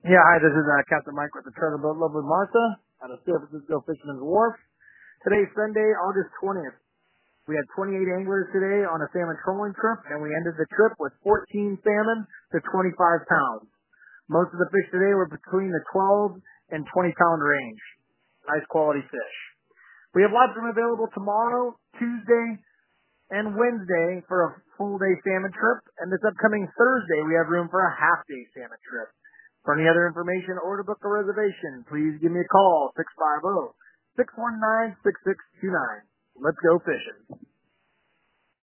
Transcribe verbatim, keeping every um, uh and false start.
Yeah, hi, this is uh, Captain Mike with the Treasure Boat Club with Martha out of San Francisco Fisherman's Wharf. Today's Sunday, August twentieth. We had twenty-eight anglers today on a salmon trolling trip, and we ended the trip with fourteen salmon to twenty-five pounds. Most of the fish today were between the twelve and twenty pound range. Nice quality fish. We have live room available tomorrow, Tuesday, and Wednesday for a full day salmon trip, and this upcoming Thursday we have room for a half day salmon trip. For any other information or to book a reservation, please give me a call, six five zero, six one nine, six six two nine. Let's go fishing.